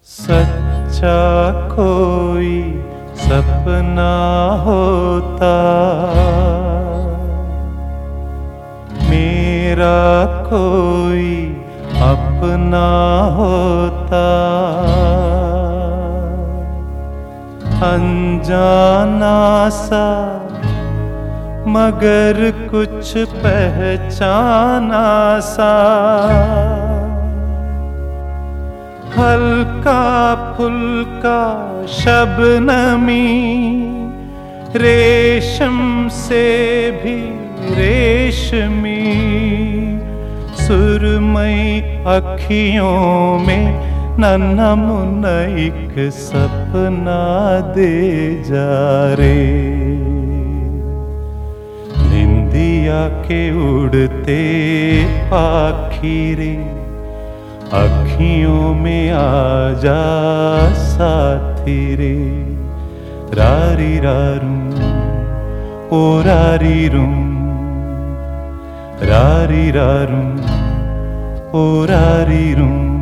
सच्चा कोई सपना होता, मेरा कोई अपना होता। अनजाना सा मगर कुछ पहचाना सा, हल्का फुल्का शबनमी, रेशम से भी रेशमी, सुरमई अखियों में नन्हा मुन्ना एक सपना दे जा रे। निंदिया के उड़ते पाखी रे, अखियों में आजा साथी रे। रारी रारूं ओ रारी रूं, रारी रारूं ओ रारी रूं।